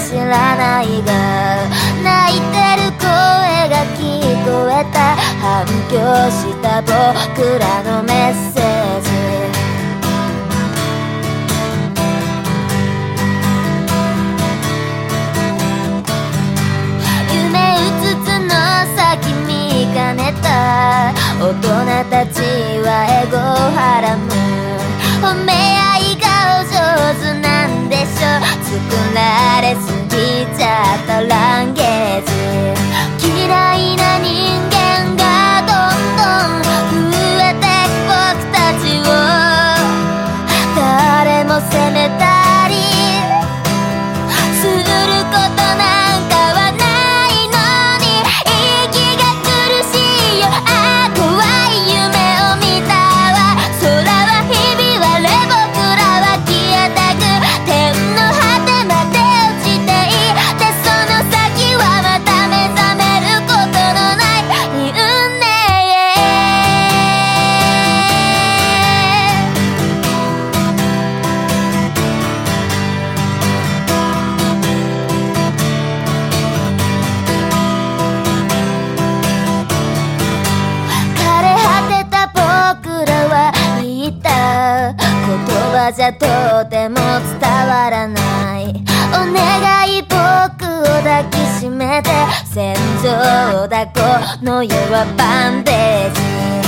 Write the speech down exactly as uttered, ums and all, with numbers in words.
知らないが泣いてる声が聞こえた。反響した僕らのメッセージ。夢うつつの先見かねた大人たちはエゴをはらむ。褒め合いがお上手なんでしょ。作られすぎちゃったランゲージ。嫌いな人間がどんどん増えて僕たちを。誰も責めたりすることなんかはないのに息が苦しいよ。ああ怖い夢を見たわ。空はひび割れ僕らは消えてく。天の果てまで落ちていってその先はまた目覚めることのない運命。枯れ果てた僕らは言った。言葉じゃとても伝わらない。お願い僕を抱きしめて。戦場だこの世はバンデージ。